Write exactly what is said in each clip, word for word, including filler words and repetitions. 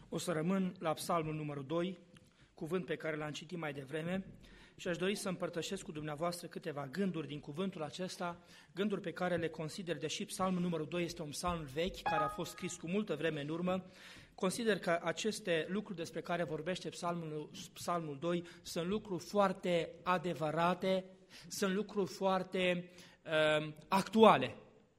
O să rămân la psalmul numărul doi, cuvânt pe care l-am citit mai devreme, și aș dori să împărtășesc cu dumneavoastră câteva gânduri din cuvântul acesta, gânduri pe care le consider, deși psalmul numărul doi este un psalm vechi, care a fost scris cu multă vreme în urmă, consider că aceste lucruri despre care vorbește psalmul, psalmul doi sunt lucruri foarte adevărate, sunt lucruri foarte uh, actuale.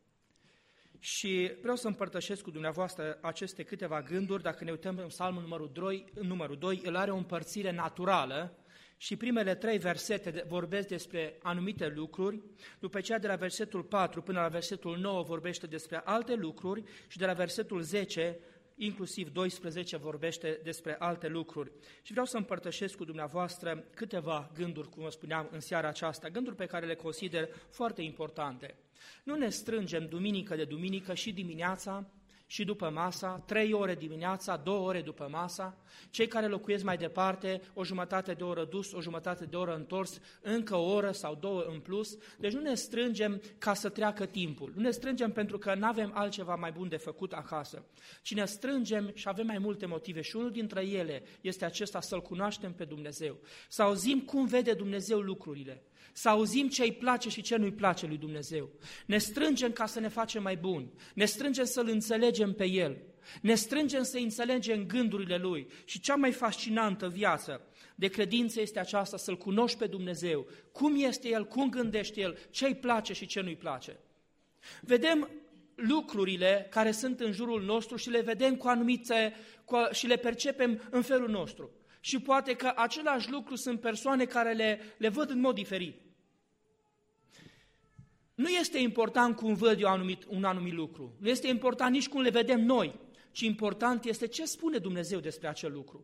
Și vreau să împărtășesc cu dumneavoastră aceste câteva gânduri. Dacă ne uităm în psalmul numărul doi, numărul doi, el are o împărțire naturală și primele trei versete vorbesc despre anumite lucruri, după aceea de la versetul patru până la versetul nouă vorbește despre alte lucruri și de la versetul zece, inclusiv doisprezece, vorbește despre alte lucruri. Și vreau să împărtășesc cu dumneavoastră câteva gânduri, cum vă spuneam, în seara aceasta, gânduri pe care le consider foarte importante. Nu ne strângem duminică de duminică și dimineața și după masa, trei ore dimineața, două ore după masa, cei care locuiesc mai departe, o jumătate de oră dus, o jumătate de oră întors, încă o oră sau două în plus. Deci nu ne strângem ca să treacă timpul, nu ne strângem pentru că nu avem altceva mai bun de făcut acasă, ci ne strângem și avem mai multe motive și unul dintre ele este acesta, să-L cunoaștem pe Dumnezeu, să auzim cum vede Dumnezeu lucrurile, să auzim ce îi place și ce nu îi place lui Dumnezeu. Ne strângem ca să ne facem mai buni, ne strângem să-L înțelegem pe El, ne strângem să înțelegem gândurile Lui. Și cea mai fascinantă viață de credință este aceasta, să-L cunoști pe Dumnezeu, cum este El, cum gândește El, ce îi place și ce nu îi place. Vedem lucrurile care sunt în jurul nostru și le vedem cu anumite, cu, și le percepem în felul nostru. Și poate că același lucru sunt persoane care le, le văd în mod diferit. Nu este important cum văd eu anumit, un anumit lucru, nu este important nici cum le vedem noi, ci important este ce spune Dumnezeu despre acel lucru.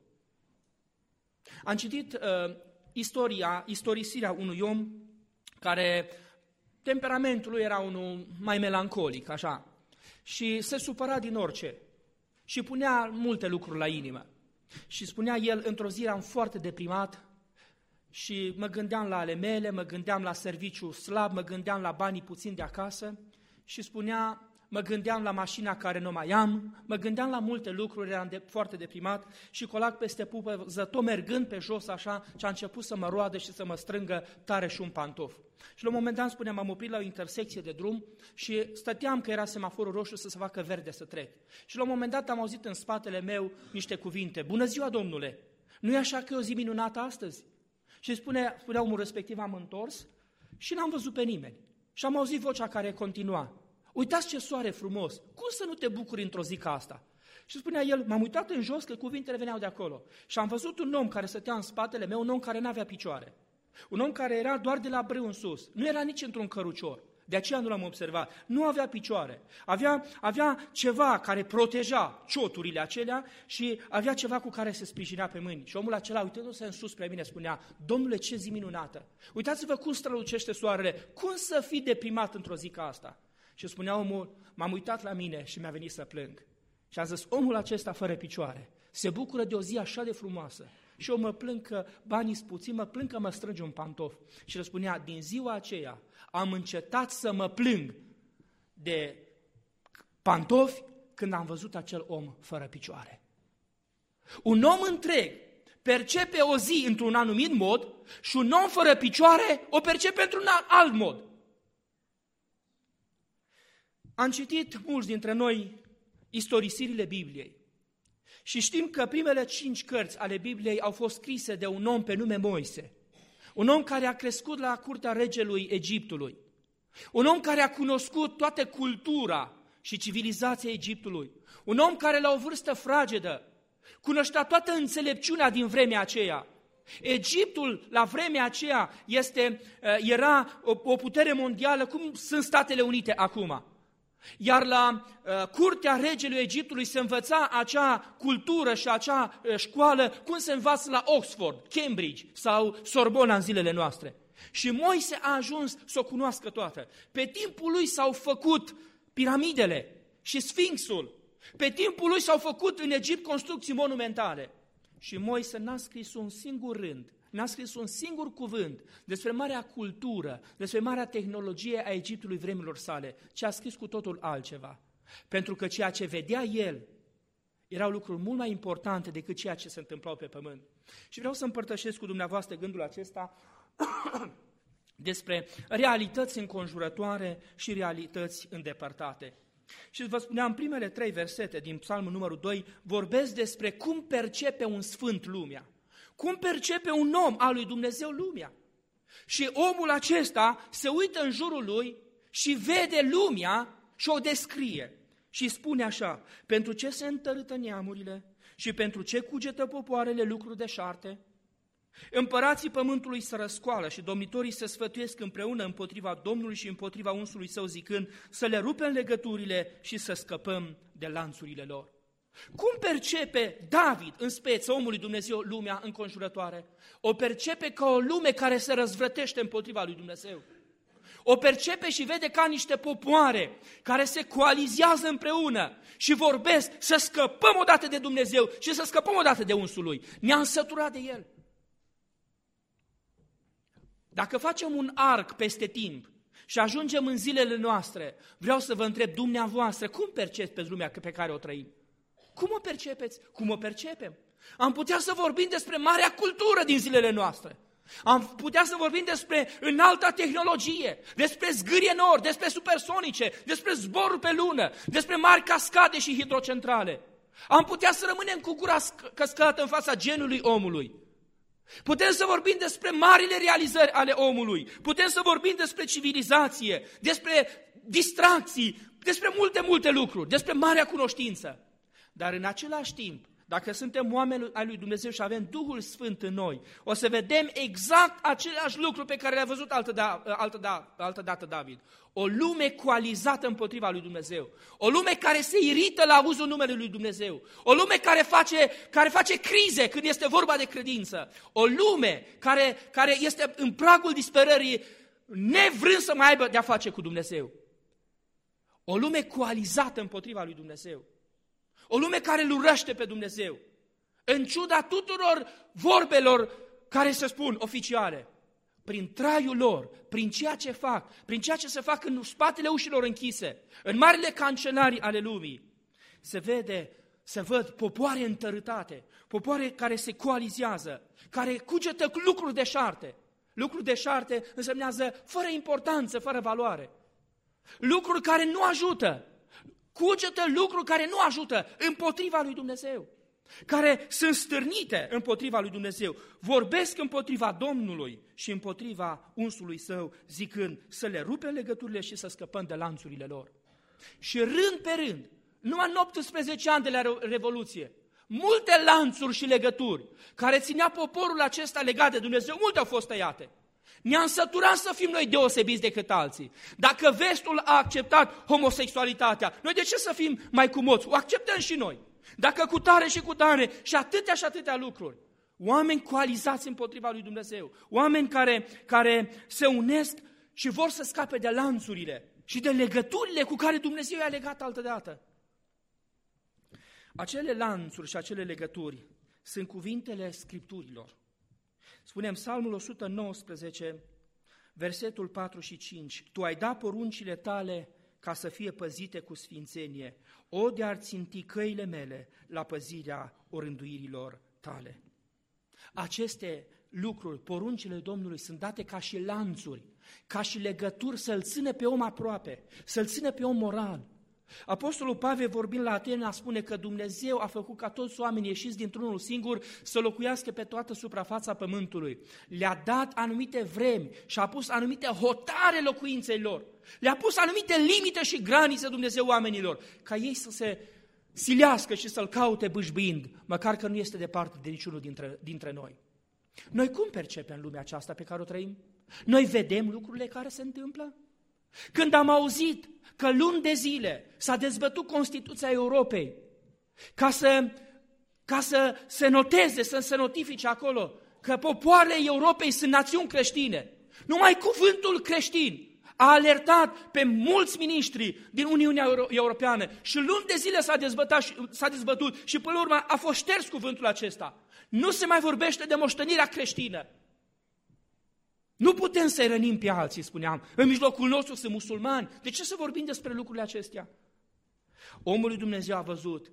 Am citit uh, istoria, istorisirea unui om care temperamentul lui era unul mai melancolic, așa, și se supăra din orice și punea multe lucruri la inimă. Și spunea el, într-o zi eram foarte deprimat și mă gândeam la ale mele, mă gândeam la serviciu slab, mă gândeam la banii puțini de acasă și spunea, mă gândeam la mașina care nu mai am, mă gândeam la multe lucruri, eram de, foarte deprimat și colac peste pupă, tot mergând pe jos așa, și a început să mă roadă și să mă strângă tare și un pantof. Și la un moment dat, spuneam, m-am oprit la o intersecție de drum și stăteam că era semaforul roșu să se facă verde să trec. Și la un moment dat am auzit în spatele meu niște cuvinte, bună ziua, domnule, nu e așa că e o zi minunată astăzi? Și spune, spunea omul respectiv, am întors și n-am văzut pe nimeni. Și am auzit vocea care continua, uitați ce soare frumos, cum să nu te bucuri într-o zi ca asta? Și spunea el, m-am uitat în jos că cuvintele veneau de acolo și am văzut un om care stătea în spatele meu, un om care n-avea picioare. Un om care era doar de la brâu în sus, nu era nici într-un cărucior, de aceea nu l-am observat, nu avea picioare, avea, avea ceva care proteja cioturile acelea și avea ceva cu care se sprijinea pe mâini. Și omul acela, uitându-se în sus spre mine, spunea, Domnule, ce zi minunată, uitați-vă cum strălucește soarele, cum să fii deprimat într-o zi ca asta? Și spunea omul, m-am uitat la mine și mi-a venit să plâng. Și am zis, omul acesta fără picioare se bucură de o zi așa de frumoasă. Și eu mă plâng că banii sunt puțini, mă plâng că mă strânge un pantof. Și el spunea, din ziua aceea am încetat să mă plâng de pantofi când am văzut acel om fără picioare. Un om întreg percepe o zi într-un anumit mod și un om fără picioare o percepe într-un alt mod. Am citit mulți dintre noi istorisirile Bibliei și știm că primele cinci cărți ale Bibliei au fost scrise de un om pe nume Moise, un om care a crescut la curtea regelui Egiptului, un om care a cunoscut toată cultura și civilizația Egiptului, un om care la o vârstă fragedă cunoștea toată înțelepciunea din vremea aceea. Egiptul la vremea aceea este, era o putere mondială cum sunt Statele Unite acum. Iar la uh, curtea regelui Egiptului se învăța acea cultură și acea uh, școală cum se învață la Oxford, Cambridge sau Sorbona în zilele noastre. Și Moise a ajuns să o cunoască toată. Pe timpul lui s-au făcut piramidele și Sfinxul. Pe timpul lui s-au făcut în Egipt construcții monumentale. Și Moise n-a scris un singur rând, n-a scris un singur cuvânt despre marea cultură, despre marea tehnologie a Egiptului vremilor sale, ci a scris cu totul altceva. Pentru că ceea ce vedea el Erau lucruri mult mai importante decât ceea ce se întâmplau pe pământ. Și vreau să împărtășesc cu dumneavoastră gândul acesta despre realități înconjurătoare și realități îndepărtate. Și vă spuneam, primele trei versete din Psalmul numărul doi vorbesc despre cum percepe un sfânt lumea, cum percepe un om al lui Dumnezeu lumea. Și omul acesta se uită în jurul lui și vede lumea și o descrie. Și spune așa: pentru ce se întărâtă neamurile și pentru ce cugetă popoarele lucruri deșarte? Împărații pământului se răscoală și domnitorii se sfătuiesc împreună împotriva Domnului și împotriva unsului său, zicând să le rupem legăturile și să scăpăm de lanțurile lor. Cum percepe David, în speță, omul lui Dumnezeu, lumea înconjurătoare? O percepe ca o lume care se răzvrătește împotriva lui Dumnezeu. O percepe și vede ca niște popoare care se coalizează împreună și vorbesc să scăpăm odată de Dumnezeu și să scăpăm odată de unsul lui. Ne-am săturat de el. Dacă facem un arc peste timp și ajungem în zilele noastre, vreau să vă întreb dumneavoastră, cum percepeți lumea pe care o trăim? Cum o percepeți? Cum o percepem? Am putea să vorbim despre marea cultură din zilele noastre. Am putea să vorbim despre înalta tehnologie, despre zgârie nord, despre supersonice, despre zboruri pe lună, despre mari cascade și hidrocentrale. Am putea să rămânem cu gura căscată în fața genului omului. Putem să vorbim despre marile realizări ale omului, putem să vorbim despre civilizație, despre distracții, despre multe, multe lucruri, despre marea cunoștință. Dar în același timp, dacă suntem oameni ai lui Dumnezeu și avem Duhul Sfânt în noi, o să vedem exact același lucru pe care le-a văzut altă, da, altă, da, altă dată David. O lume coalizată împotriva lui Dumnezeu. O lume care se irită la auzul numelui lui Dumnezeu. O lume care face, care face crize când este vorba de credință. O lume care, care este în pragul disperării, nevrând să mai aibă de-a face cu Dumnezeu. O lume coalizată împotriva lui Dumnezeu. O lume care îl urăște pe Dumnezeu, în ciuda tuturor vorbelor care se spun oficiale, prin traiul lor, prin ceea ce fac, prin ceea ce se fac în spatele ușilor închise, în marile cancelarii ale lumii, se vede, se văd popoare întărâtate, popoare care se coalizează, care cugetă lucruri deșarte. Lucruri deșarte însemnează fără importanță, fără valoare. Lucruri care nu ajută. Cugetă lucruri care nu ajută împotriva lui Dumnezeu, care sunt stârnite împotriva lui Dumnezeu, vorbesc împotriva Domnului și împotriva unsului său, zicând să le rupem legăturile și să scăpăm de lanțurile lor. Și rând pe rând, numai în optsprezece ani de la Revoluție, multe lanțuri și legături care ținea poporul acesta legat de Dumnezeu, multe au fost tăiate. Ne-am săturat să fim noi deosebiți decât alții. Dacă vestul a acceptat homosexualitatea, noi de ce să fim mai cumoți? O acceptăm și noi. Dacă cu tare și cu tare și atâtea și atâtea lucruri. Oameni coalizați împotriva lui Dumnezeu. Oameni care, care se unesc și vor să scape de lanțurile și de legăturile cu care Dumnezeu i-a legat altădată. Acele lanțuri și acele legături sunt cuvintele Scripturilor. Spunem Psalmul o sută nouăsprezece, versetul patru și cinci. Tu ai dat poruncile tale ca să fie păzite cu sfințenie. O, de-ar ținti căile mele la păzirea orânduirilor tale. Aceste lucruri, poruncile Domnului, sunt date ca și lanțuri, ca și legături să-l țină pe om aproape, să-l țină pe om moral. Apostolul Pavel, vorbind la Atena, spune că Dumnezeu a făcut ca toți oamenii ieșiți dintr-unul singur să locuiască pe toată suprafața pământului. Le-a dat anumite vremi și a pus anumite hotare locuinței lor. Le-a pus anumite limite și granițe Dumnezeu oamenilor, ca ei să se silească și să-L caute bâșbâind, măcar că nu este departe de niciunul dintre, dintre noi. Noi cum percepem lumea aceasta pe care o trăim? Noi vedem lucrurile care se întâmplă? Când am auzit că luni de zile s-a dezbătut Constituția Europei ca să, ca să se noteze, să se notifice acolo că popoarele Europei sunt națiuni creștine, numai cuvântul creștin a alertat pe mulți miniștri din Uniunea Euro- Europeană și luni de zile s-a dezbătut, s-a dezbătut și până la urmă a fost șters cuvântul acesta. Nu se mai vorbește de moștenirea creștină. Nu putem să-i rănim pe alții, spuneam. În mijlocul nostru sunt musulmani. De ce să vorbim despre lucrurile acestea? Omul lui Dumnezeu a văzut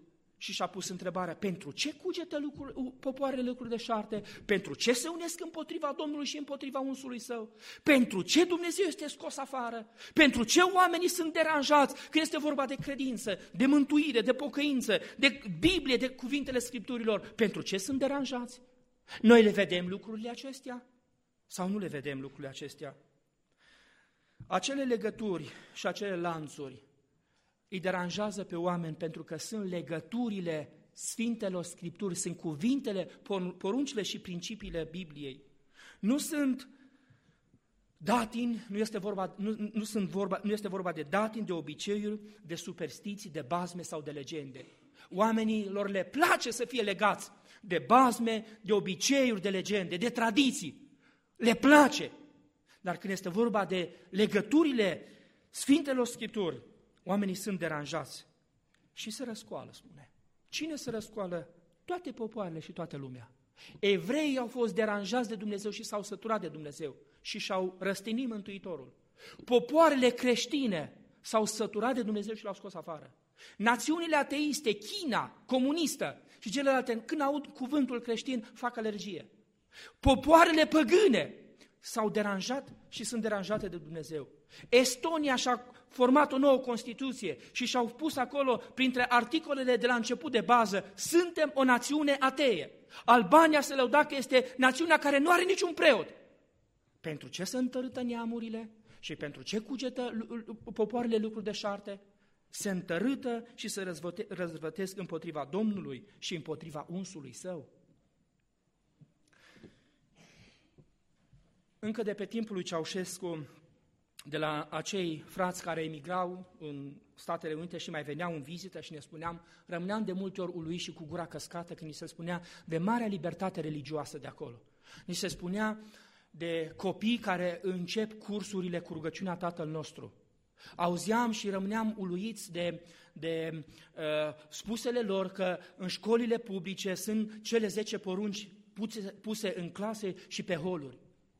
și și-a pus întrebarea, pentru ce cugetă lucruri, popoarele lucruri deșarte? Pentru ce se unesc împotriva Domnului și împotriva unsului său? Pentru ce Dumnezeu este scos afară? Pentru ce oamenii sunt deranjați când este vorba de credință, de mântuire, de pocăință, de Biblie, de cuvintele Scripturilor? Pentru ce sunt deranjați? Noi le vedem lucrurile acestea sau nu le vedem lucrurile acestea? Acele legături și acele lanțuri îi deranjează pe oameni pentru că sunt legăturile Sfintelor Scripturi, sunt cuvintele, poruncile și principiile Bibliei. Nu sunt datini, nu este vorba, nu, nu, sunt vorba, nu este vorba de datini, de obiceiuri, de superstiții, de bazme sau de legende. Oamenilor le place să fie legați de bazme, de obiceiuri, de legende, de tradiții. Le place. Dar când este vorba de legăturile Sfintelor Scripturi, oamenii sunt deranjați și se răscoală, spune. Cine se răscoală? Toate popoarele și toată lumea. Evreii au fost deranjați de Dumnezeu și s-au săturat de Dumnezeu și și-au răstinit Mântuitorul. Popoarele creștine s-au săturat de Dumnezeu și l-au scos afară. Națiunile ateiste, China, comunistă și celelalte, când aud cuvântul creștin, fac alergie. Popoarele păgâne s-au deranjat și sunt deranjate de Dumnezeu. Estonia și-a format o nouă Constituție și și-au pus acolo, printre articolele de la început de bază, suntem o națiune atee. Albania se lăuda că este națiunea care nu are niciun preot. Pentru ce se întărâtă neamurile și pentru ce cugetă popoarele lucruri deșarte? Se întărâtă și se răzvăte, răzvătesc împotriva Domnului și împotriva unsului său. Încă de pe timpul lui Ceaușescu, de la acei frați care emigrau în Statele Unite și mai veneau în vizită și ne spuneam, rămâneam de multe ori uluiți și cu gura căscată când ni se spunea de marea libertate religioasă de acolo. Ni se spunea de copii care încep cursurile cu rugăciunea Tatăl nostru. Auzeam și rămâneam uluiți de, de uh, spusele lor că în școlile publice sunt cele zece porunci puse, puse în clase și pe holuri.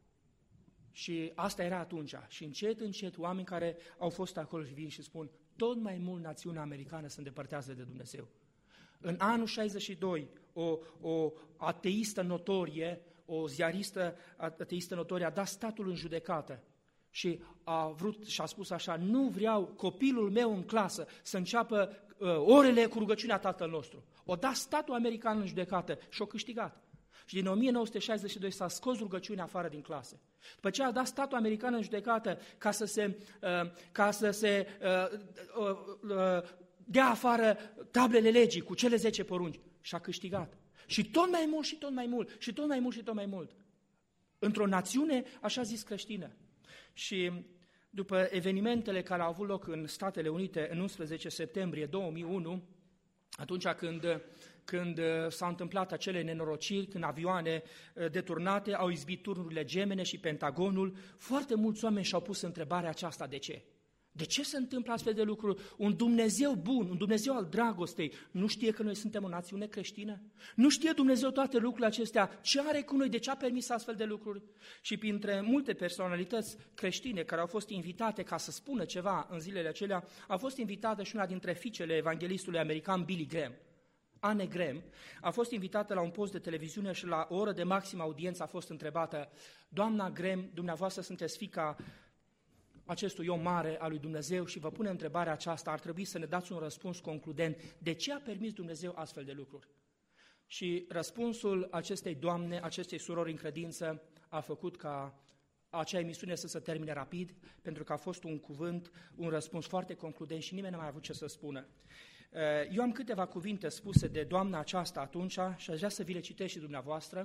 Și asta era atunci. Și încet, încet, oameni care au fost acolo și vin și spun, tot mai mult națiunea americană se îndepărtează de Dumnezeu. În anul șaizeci și doi, o, o ateistă notorie, o ziaristă ateistă notorie a dat statul în judecată și a vrut și a spus așa, nu vreau copilul meu în clasă să înceapă uh, orele cu rugăciunea Tatăl nostru. O dat statul american în judecată și o câștigat. Și din o mie nouă sute șaizeci și doi s-a scos rugăciunea afară din clase. După ce a dat statul american în judecată ca să se, uh, ca să se uh, uh, uh, dea afară tablele legii cu cele zece porunci și a câștigat. Și tot mai mult și tot mai mult și tot mai mult și tot mai mult. Într-o națiune, așa zis, creștină. Și după evenimentele care au avut loc în Statele Unite în unsprezece septembrie două mii unu, atunci când, când s-au întâmplat acele nenorociri, când avioane deturnate au izbit turnurile gemene și Pentagonul, foarte mulți oameni și-au pus întrebarea aceasta, de ce? De ce se întâmplă astfel de lucruri? Un Dumnezeu bun, un Dumnezeu al dragostei, nu știe că noi suntem o națiune creștină? Nu știe Dumnezeu toate lucrurile acestea? Ce are cu noi? De ce a permis astfel de lucruri? Și printre multe personalități creștine care au fost invitate ca să spună ceva în zilele acelea, a fost invitată și una dintre fiicele evanghelistului american Billy Graham. Anne Graham a fost invitată la un post de televiziune și la o oră de maximă audiență a fost întrebată, doamna Graham, dumneavoastră sunteți fiica acestui om mare al lui Dumnezeu și vă pune întrebarea aceasta, ar trebui să ne dați un răspuns concludent. De ce a permis Dumnezeu astfel de lucruri? Și răspunsul acestei doamne, acestei surori în credință, a făcut ca acea emisiune să se termine rapid, pentru că a fost un cuvânt, un răspuns foarte concludent și nimeni n-a mai avut ce să spună. Eu am câteva cuvinte spuse de doamna aceasta atunci și aș vrea să vi le citesc și dumneavoastră.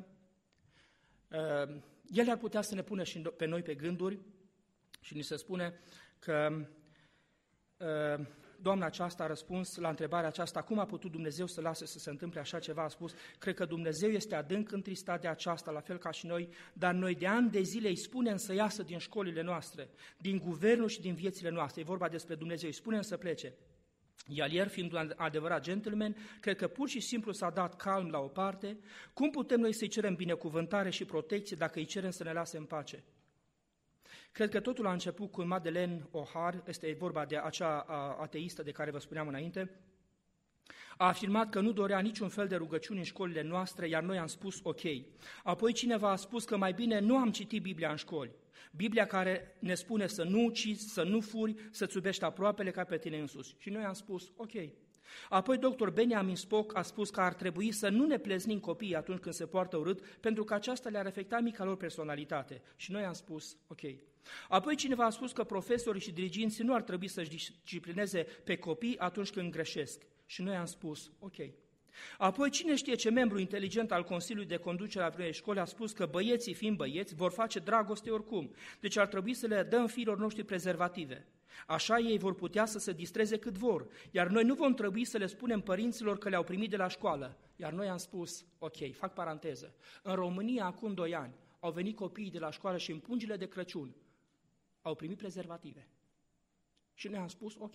Ele ar putea să ne pună și pe noi pe gânduri. Și ni se spune că uh, doamna aceasta a răspuns la întrebarea aceasta, cum a putut Dumnezeu să lase să se întâmple așa ceva, a spus, cred că Dumnezeu este adânc întristat de aceasta, la fel ca și noi, dar noi de ani de zile îi spunem să iasă din școlile noastre, din guvernul și din viețile noastre, e vorba despre Dumnezeu, îi spunem să plece. Iar el, fiind un adevărat gentleman, cred că pur și simplu s-a dat calm la o parte, cum putem noi să-i cerem binecuvântare și protecție dacă îi cerem să ne lase în pace? Cred că totul a început cu Madeleine O'Hare, este vorba de acea ateistă de care vă spuneam înainte, A afirmat că nu dorea niciun fel de rugăciuni în școlile noastre, iar noi am spus ok. Apoi cineva a spus că mai bine nu am citit Biblia în școli. Biblia care ne spune să nu ucizi, să nu furi, să-ți iubești aproapele ca pe tine însuți. Și noi am spus ok. Apoi doctor Benjamin Spock a spus că ar trebui să nu ne pleznim copiii atunci când se poartă urât, pentru că aceasta le-ar afecta mica lor personalitate. Și noi am spus ok. Apoi cineva a spus că profesorii și diriginții nu ar trebui să-și disciplineze pe copii atunci când greșesc. Și noi am spus ok. Apoi cine știe ce membru inteligent al Consiliului de Conducere a vreunei școli a spus că băieții, fiind băieți, vor face dragoste oricum, deci ar trebui să le dăm fiilor noștri prezervative. Așa ei vor putea să se distreze cât vor, iar noi nu vom trebui să le spunem părinților că le-au primit de la școală. Iar noi am spus, ok, fac paranteză, în România acum doi ani au venit copiii de la școală și în pungile de Crăciun au primit prezervative. Și noi am spus, ok.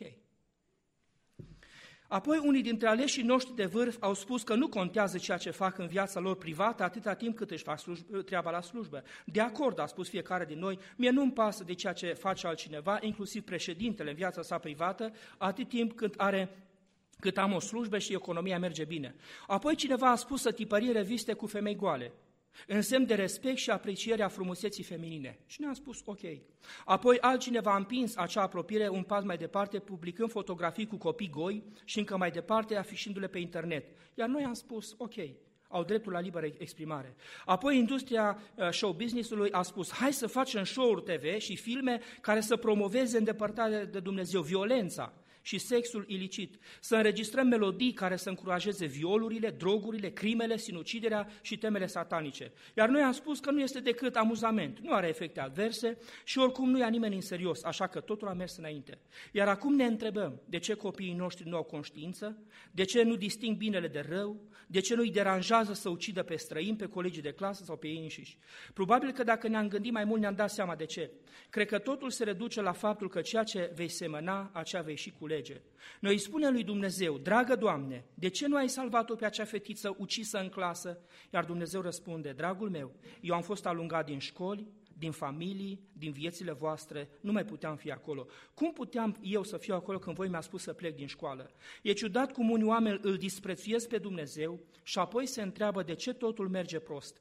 Apoi unii dintre aleșii noștri de vârf au spus că nu contează ceea ce fac în viața lor privată atâta timp cât își fac slujb- treaba la slujbă. De acord, a spus fiecare din noi, mie nu-mi pasă de ceea ce face altcineva, inclusiv președintele în viața sa privată, atât timp cât are cât am o slujbă și economia merge bine. Apoi cineva a spus să tipărim reviste cu femei goale, în semn de respect și aprecierea frumuseții feminine. Și ne-am spus ok. Apoi altcineva a împins acea apropiere un pas mai departe, publicând fotografii cu copii goi și încă mai departe afișindu-le pe internet. Iar noi am spus ok, au dreptul la liberă exprimare. Apoi industria show business-ului a spus hai să facem show-uri T V și filme care să promoveze îndepărtarea de Dumnezeu, violența și sexul ilicit, să înregistrăm melodii care să încurajeze violurile, drogurile, crimele, sinuciderea și temele satanice. Iar noi am spus că nu este decât amuzament, nu are efecte adverse și oricum nu ia nimeni în serios, așa că totul a mers înainte. Iar acum ne întrebăm de ce copiii noștri nu au conștiință, de ce nu disting binele de rău, de ce nu îi deranjează să ucidă pe străini, pe colegii de clasă sau pe ei înșiși. Probabil că dacă ne-am gândit mai mult ne-am dat seama de ce. Cred că totul se reduce la faptul că ceea ce vei semăna, aceea vei și culege. Noi îi spunem lui Dumnezeu, dragă Doamne, de ce nu ai salvat-o pe acea fetiță ucisă în clasă? Iar Dumnezeu răspunde, dragul meu, eu am fost alungat din școli, din familii, din viețile voastre, nu mai puteam fi acolo. Cum puteam eu să fiu acolo când voi mi-a spus să plec din școală? E ciudat cum unii oameni îl disprețuiesc pe Dumnezeu și apoi se întreabă de ce totul merge prost.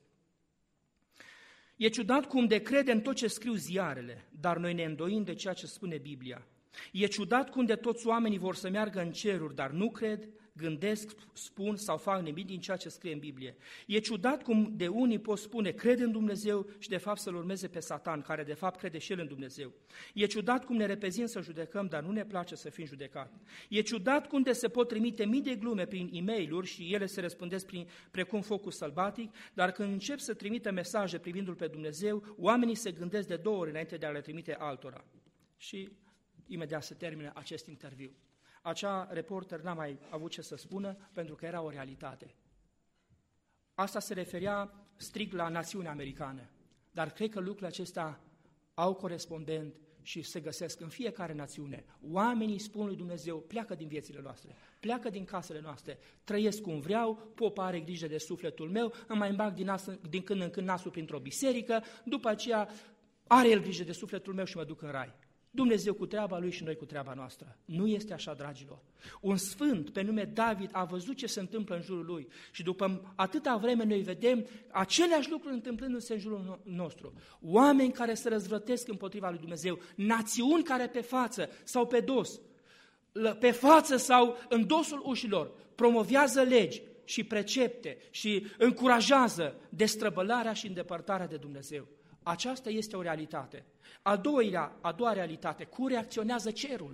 E ciudat cum de crede în tot ce scriu ziarele, dar noi ne îndoim de ceea ce spune Biblia. E ciudat cum de toți oamenii vor să meargă în ceruri, dar nu cred, gândesc, spun sau fac nimic din ceea ce scrie în Biblie. E ciudat cum de unii pot spune, cred în Dumnezeu și de fapt să-L urmeze pe Satan, care de fapt crede și el în Dumnezeu. E ciudat cum ne repezim să judecăm, dar nu ne place să fim judecat. E ciudat cum de se pot trimite mii de glume prin e-mail-uri și ele se răspândesc prin, precum focul sălbatic, dar când încep să trimită mesaje privindu-L pe Dumnezeu, oamenii se gândesc de două ori înainte de a le trimite altora. Și imediat se termină acest interviu. Acea reporter n-a mai avut ce să spună pentru că era o realitate. Asta se referea strict la națiunea americană, dar cred că lucrurile acestea au corespondent și se găsesc în fiecare națiune. Oamenii spun lui Dumnezeu, pleacă din viețile noastre, pleacă din casele noastre, trăiesc cum vreau, popa are grijă de sufletul meu, îmi mai îmbag din, nas, din când în când nasul printr-o biserică, după aceea are el grijă de sufletul meu și mă duc în rai. Dumnezeu cu treaba lui și noi cu treaba noastră. Nu este așa, dragilor. Un sfânt pe nume David a văzut ce se întâmplă în jurul lui și după atâta vreme noi vedem aceleași lucruri întâmplându-se în jurul nostru. Oameni care se răzvrătesc împotriva lui Dumnezeu, națiuni care pe față sau pe dos, pe față sau în dosul ușilor, promovează legi și precepte și încurajează destrăbălarea și îndepărtarea de Dumnezeu. Aceasta este o realitate. A doua, a doua realitate, cum reacționează cerul?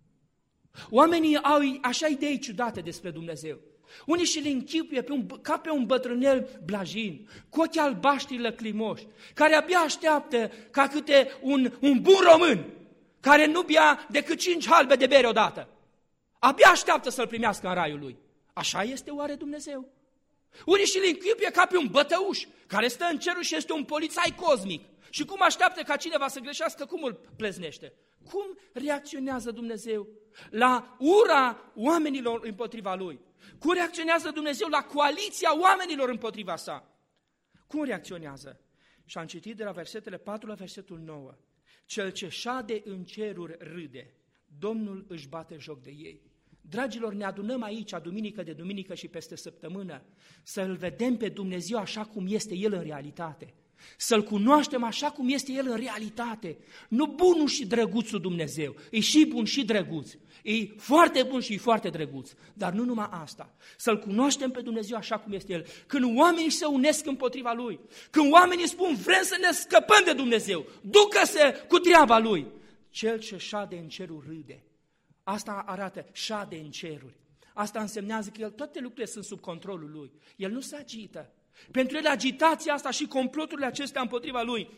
Oamenii au așa idei ciudate despre Dumnezeu. Unii și le închipuie pe un, ca pe un bătrânel blajin, cu ochii albaștri lăcrimoși, care abia așteaptă ca câte un, un bun român, care nu bea decât cinci halbe de bere odată. Abia așteaptă să-l primească în raiul lui. Așa este oare Dumnezeu? Unii și le închipuie ca pe un bătăuș, care stă în cerul și este un polițai cosmic. Și cum așteaptă ca cineva să greșească, cum îl pleznește? Cum reacționează Dumnezeu la ura oamenilor împotriva Lui? Cum reacționează Dumnezeu la coaliția oamenilor împotriva sa? Cum reacționează? Și am citit de la versetele patru la versetul nouă. Cel ce șade în ceruri râde, Domnul își bate joc de ei. Dragilor, ne adunăm aici, duminică de duminică și peste săptămână, să-L vedem pe Dumnezeu așa cum este El în realitate. Să-L cunoaștem așa cum este El în realitate. Nu bunul și drăguțul Dumnezeu, e și bun și drăguț, e foarte bun și e foarte drăguț, dar nu numai asta. Să-L cunoaștem pe Dumnezeu așa cum este El. Când oamenii se unesc împotriva Lui, când oamenii spun vrem să ne scăpăm de Dumnezeu, ducă-se cu treaba Lui, Cel ce șade în cerul râde. Asta arată, șade în ceruri. Asta însemnează că El, toate lucrurile sunt sub controlul Lui. El nu se agită. Pentru El agitația asta și comploturile acestea împotriva Lui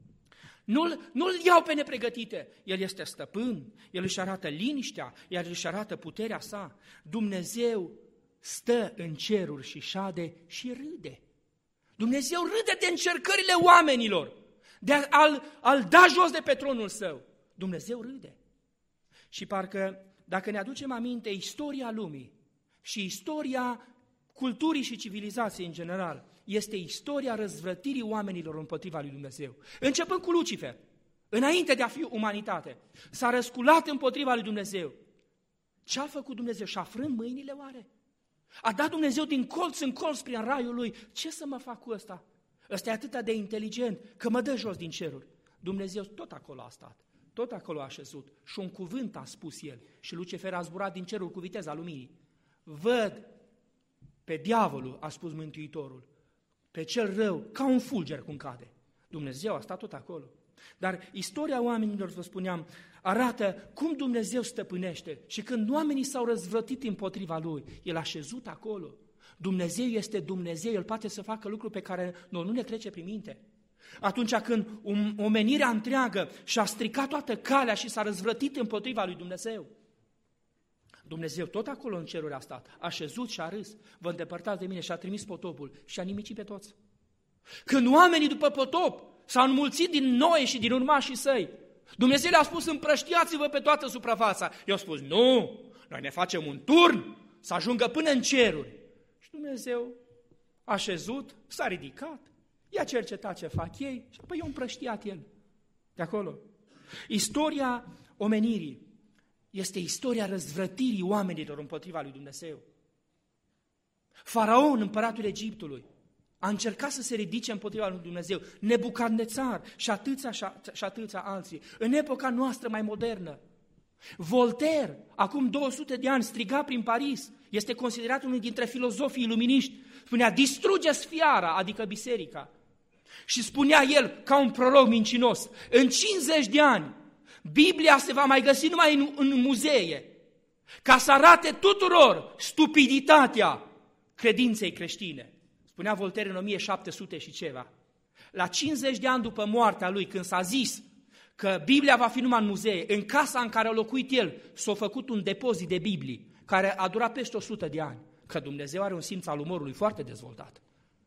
nu-l, nu-l iau pe nepregătite. El este stăpân, El își arată liniștea, El își arată puterea sa. Dumnezeu stă în ceruri și șade și râde. Dumnezeu râde de încercările oamenilor, de a-l, a-l da jos de pe tronul Său. Dumnezeu râde. Și parcă, dacă ne aducem aminte, istoria lumii și istoria culturii și civilizației în general este istoria răzvrătirii oamenilor împotriva lui Dumnezeu. Începând cu Lucifer, înainte de a fi umanitate, s-a răsculat împotriva lui Dumnezeu. Ce a făcut Dumnezeu? Și-a frânt mâinile oare? A dat Dumnezeu din colț în colț prin raiul lui. Ce să mă fac cu ăsta? Ăsta e atât de inteligent că mă dă jos din ceruri. Dumnezeu tot acolo a stat. Tot acolo a așezut și un cuvânt a spus El și Lucifer a zburat din cerul cu viteza luminii. Văd pe diavolul, a spus Mântuitorul, pe cel rău, ca un fulger cum cade. Dumnezeu a stat tot acolo. Dar istoria oamenilor, vă spuneam, arată cum Dumnezeu stăpânește și când oamenii s-au răzvrătit împotriva Lui, El a așezut acolo. Dumnezeu este Dumnezeu, El poate să facă lucruri pe care noi nu ne trece prin minte. Atunci când omenirea întreagă și-a stricat toată calea și s-a răzvrătit împotriva lui Dumnezeu, Dumnezeu tot acolo în ceruri a stat, a șezut și a râs, vă îndepărtați de mine și a trimis potopul și a nimicit pe toți. Când oamenii după potop s-au înmulțit din Noe și din urmașii săi, Dumnezeu le-a spus împrăștiați-vă pe toată suprafața. I-au spus nu, noi ne facem un turn să ajungă până în ceruri. Și Dumnezeu a șezut, s-a ridicat, i-a cercetat ce fac ei și apoi i-a împrăștiat El de acolo. Istoria omenirii este istoria răzvrătirii oamenilor împotriva lui Dumnezeu. Faraon, împăratul Egiptului, a încercat să se ridice împotriva lui Dumnezeu, Nebucadnețar și atâția și atâția alții. În epoca noastră mai modernă, Voltaire, acum două sute de ani, striga prin Paris, este considerat unul dintre filozofii iluminiști, spunea, distrugeți fiara, adică biserica. Și spunea el, ca un proroc mincinos, în cincizeci de ani, Biblia se va mai găsi numai în, în muzee, ca să arate tuturor stupiditatea credinței creștine. Spunea Voltaire în o mie șapte sute și ceva. La cincizeci de ani după moartea lui, când s-a zis că Biblia va fi numai în muzee, în casa în care a locuit el, s-a făcut un depozit de Biblii, care a durat peste o sută de ani, că Dumnezeu are un simț al umorului foarte dezvoltat.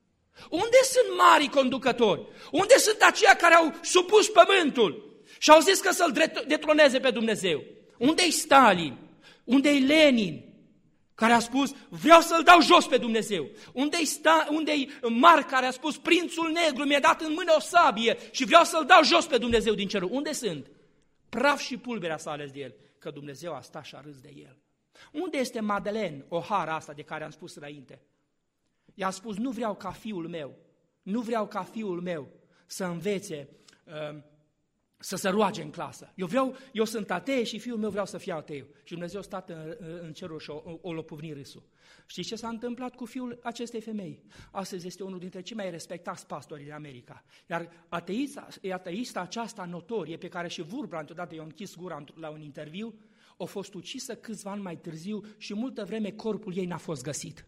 Unde sunt mari conducători? Unde sunt aceia care au supus pământul și au zis că să-l detroneze pe Dumnezeu? Unde-i Stalin? Unde-i Lenin? Care a spus, vreau să-l dau jos pe Dumnezeu. Unde-i, sta, unde-i Marc care a spus, prințul negru mi-a dat în mână o sabie și vreau să-l dau jos pe Dumnezeu din cerul. Unde sunt? Praf și pulberea s-a ales de el, că Dumnezeu a stat și a râs de el. Unde este Madeleine O'Hara asta de care am spus înainte? I-a spus, nu vreau ca fiul meu, nu vreau ca fiul meu să învețe, uh, să se roage în clasă. Eu vreau, eu sunt ateu și fiul meu vreau să fie ateu. Și Dumnezeu a stat în, în cerul și o, o lopuvni râsul. Știți ce s-a întâmplat cu fiul acestei femei? Astăzi este unul dintre cei mai respectați pastori din America. Iar ateista, ateista aceasta notorie, pe care și Wurmbrand odată i-a închis gura la un interviu, a fost ucisă câțiva ani mai târziu și multă vreme corpul ei n-a fost găsit.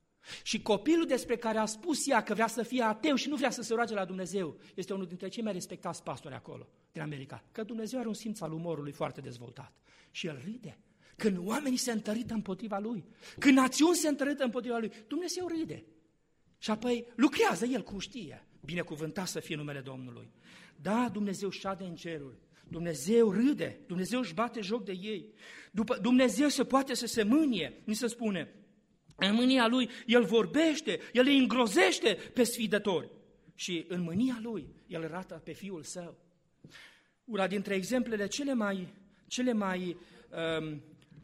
Și copilul despre care a spus ea că vrea să fie ateu și nu vrea să se roage la Dumnezeu, este unul dintre cei mai respectați pastori acolo, din America. Că Dumnezeu are un simț al umorului foarte dezvoltat. Și el râde. Când oamenii se întărită împotriva lui, când națiuni se întărită împotriva lui, Dumnezeu râde. Și apoi lucrează el cum știe. Binecuvântat să fie numele Domnului. Da, Dumnezeu șade în ceruri. Dumnezeu râde. Dumnezeu își bate joc de ei. După, Dumnezeu se poate să se mânie, ni se spune. În mânia Lui, El vorbește, El îi îngrozește pe sfidători. Și în mânia Lui, El arată pe Fiul Său. Una dintre exemplele cele mai, cele mai um,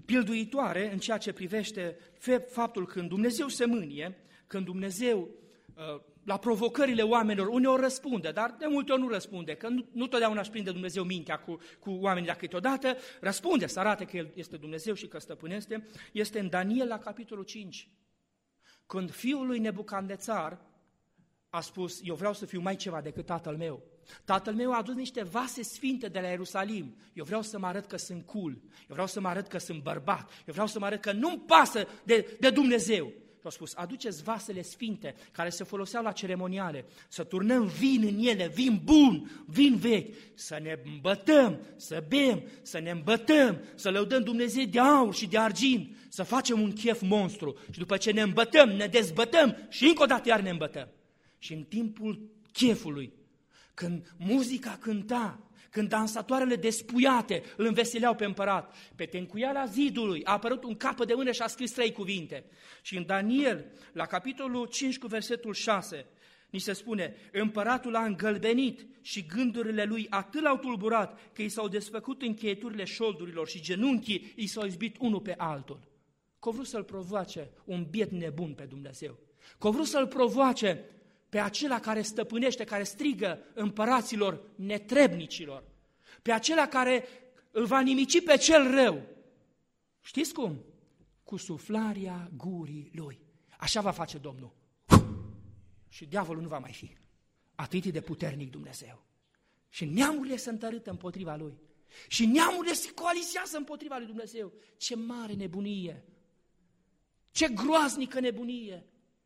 pilduitoare în ceea ce privește faptul când Dumnezeu se mânie, când Dumnezeu la provocările oamenilor uneori răspunde, dar de multe ori nu răspunde, că nu, nu totdeauna își prinde Dumnezeu mintea cu, cu oamenii, dar câteodată răspunde să arate că El este Dumnezeu și că stăpânește, este în Daniel la capitolul cinci, când fiul lui Nebucadnețar a spus, eu vreau să fiu mai ceva decât tatăl meu. Tatăl meu a adus niște vase sfinte de la Ierusalim. Eu vreau să mă arăt că sunt cool. Eu vreau să mă arăt că sunt bărbat. Eu vreau să mă arăt că nu-mi pasă de, de Dumnezeu. Și a spus, aduceți vasele sfinte care se foloseau la ceremoniale, să turnăm vin în ele, vin bun, vin vechi, să ne îmbătăm, să bem, să ne îmbătăm, să lăudăm Dumnezeu de aur și de argint, să facem un chef monstru. Și după ce ne îmbătăm, ne dezbătăm și încă o dată iar ne îmbătăm. Și în timpul chefului, când muzica cânta, când dansatoarele despuiate îl înveseleau pe împărat, pe tencuiala zidului a apărut un capăt de mână și a scris trei cuvinte. Și în Daniel, la capitolul cinci cu versetul șase, ni se spune, împăratul a îngălbenit și gândurile lui atât l-au tulburat că i s-au desfăcut încheieturile șoldurilor și genunchii i s-au izbit unul pe altul. Că au vrut să-l provoace un biet nebun pe Dumnezeu. Că au vrut să-l provoace pe acela care stăpânește, care strigă împăraților netrebnicilor, pe acela care îl va nimici pe cel rău. Știți cum? Cu suflarea gurii lui. Așa va face Domnul. Și diavolul nu va mai fi. Atât de puternic Dumnezeu. Și neamurile se întărâtă împotriva lui. Și neamurile se coalizează împotriva lui Dumnezeu. Ce mare nebunie! Ce groaznică nebunie!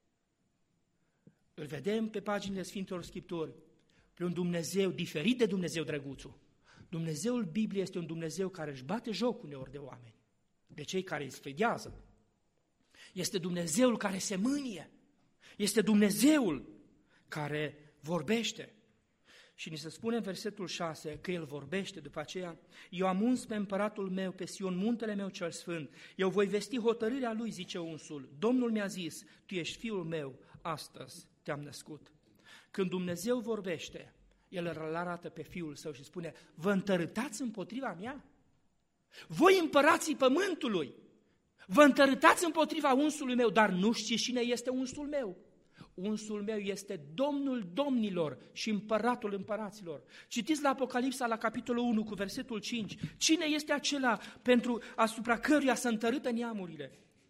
Îl vedem pe paginile Sfintelor Scripturi, pe un Dumnezeu diferit de Dumnezeu drăguțul. Dumnezeul Bibliei este un Dumnezeu care își bate joc uneori de oameni, de cei care îi sfădează. Este Dumnezeul care se mânie, este Dumnezeul care vorbește. Și ni se spune în versetul șase că El vorbește după aceea, eu am uns pe împăratul meu, pe Sion, muntele meu cel sfânt, eu voi vesti hotărârea lui, zice unsul, Domnul mi-a zis, tu ești fiul meu, astăzi te-am născut. Când Dumnezeu vorbește, El îl arată pe Fiul Său și spune, vă întărâtați împotriva mea? Voi împărații pământului, vă întărâtați împotriva unsului meu, dar nu știți cine este unsul meu. Unsul meu este Domnul domnilor și împăratul împăraților. Citiți la Apocalipsa, la capitolul unu, cu versetul cinci. Cine este acela pentru asupra căruia se întărâtă neamurile?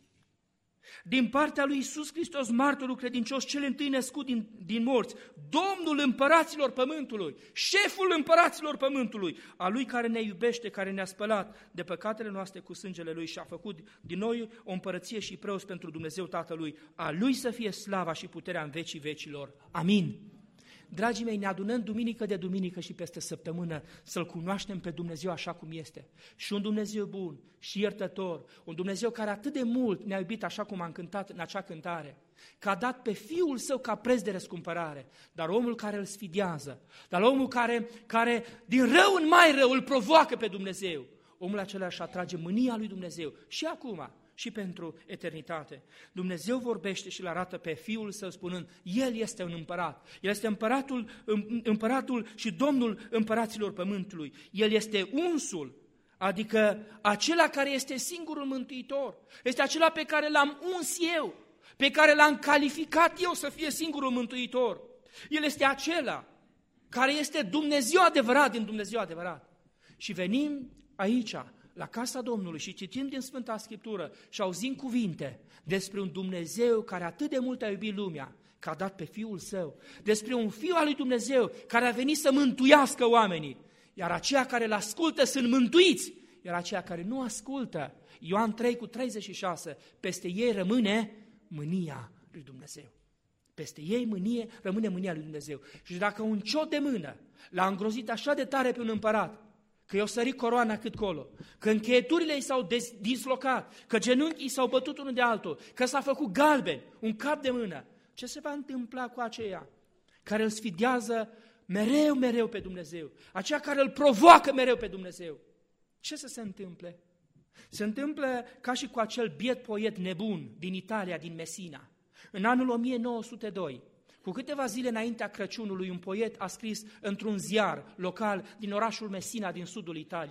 Din partea lui Iisus Hristos, martorul credincios, cel întâi născut din, din morți, Domnul împăraților pământului, șeful împăraților pământului, a Lui care ne iubește, care ne-a spălat de păcatele noastre cu sângele Lui și a făcut din noi o împărăție și preoți pentru Dumnezeu Tatălui. A Lui să fie slava și puterea în vecii vecilor. Amin. Dragii mei, ne adunăm duminică de duminică și peste săptămână să-L cunoaștem pe Dumnezeu așa cum este. Și un Dumnezeu bun și iertător, un Dumnezeu care atât de mult ne-a iubit așa cum am cântat în acea cântare, că a dat pe Fiul Său ca preț de răscumpărare, dar omul care îl sfidează, dar omul care, care din rău în mai rău îl provoacă pe Dumnezeu, omul acela își atrage mânia lui Dumnezeu și acum, și pentru eternitate. Dumnezeu vorbește și îl arată pe Fiul Său spunând, El este un împărat, El este împăratul, împăratul și Domnul împăraților pământului, El este unsul, adică acela care este singurul mântuitor, este acela pe care l-am uns eu, pe care l-am calificat eu să fie singurul mântuitor. El este acela care este Dumnezeu adevărat din Dumnezeu adevărat. Și venim aici, la casa Domnului și citim din Sfânta Scriptură și auzim cuvinte despre un Dumnezeu care atât de mult a iubit lumea, că a dat pe Fiul Său, despre un Fiu al lui Dumnezeu care a venit să mântuiască oamenii, iar aceia care îl ascultă sunt mântuiți, iar aceia care nu ascultă, Ioan trei cu treizeci și șase, peste ei rămâne mânia lui Dumnezeu. Peste ei mânie, rămâne mânia lui Dumnezeu. Și dacă un ciot de mână l-a îngrozit așa de tare pe un împărat, că i-au sărit coroana cât colo, că încheieturile i s-au dislocat, că genunchii i s-au bătut unul de altul, că s-a făcut galben, un cap de mână. Ce se va întâmpla cu aceia care îl sfidează mereu, mereu pe Dumnezeu? Aceia care îl provoacă mereu pe Dumnezeu? Ce să se întâmple? Se întâmplă ca și cu acel biet poet nebun din Italia, din Messina. În anul o mie nouă sute doi, cu câteva zile înaintea Crăciunului, un poet a scris într-un ziar local din orașul Messina, din sudul Italiei.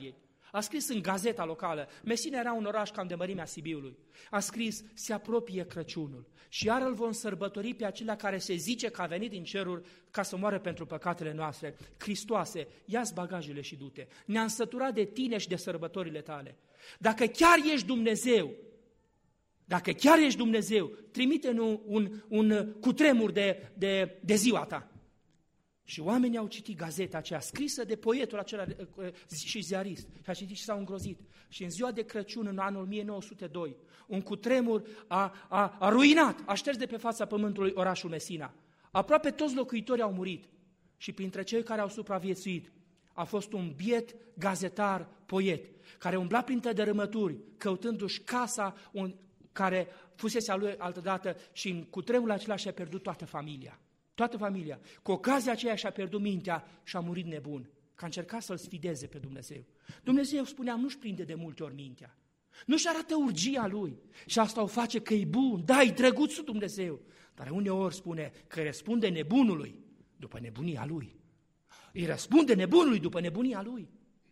A scris în gazeta locală, Messina era un oraș cam de mărimea Sibiului, a scris, se apropie Crăciunul și iar îl vom sărbători pe acela care se zice că a venit din ceruri ca să moară pentru păcatele noastre. Hristoase, ia-ți bagajele și du-te, ne-am săturat de tine și de sărbătorile tale. Dacă chiar ești Dumnezeu, dacă chiar ești Dumnezeu, trimite-ne un, un, un cutremur de, de, de ziua ta. Și oamenii au citit gazeta aceea, scrisă de poetul acela și ziarist, și a citit și s-au îngrozit. Și în ziua de Crăciun, în anul o mie nouă sute doi, un cutremur a, a, a ruinat, a șters de pe fața pământului orașul Messina. Aproape toți locuitorii au murit și printre cei care au supraviețuit a fost un biet gazetar poet, care umbla printre dărâmături, căutându-și casa un, care fusese a lui altădată și în cutremurul acela și-a pierdut toată familia. Toată familia. Cu ocazia aceea și-a pierdut mintea și a murit nebun, că a încercat să-L sfideze pe Dumnezeu. Dumnezeu, spuneam, nu-și prinde de multe ori mintea. Nu-și arată urgia Lui. Și asta o face că e bun, da, e drăguțul Dumnezeu. Dar uneori spune că îi răspunde nebunului după nebunia Lui. Îi răspunde nebunului după nebunia Lui.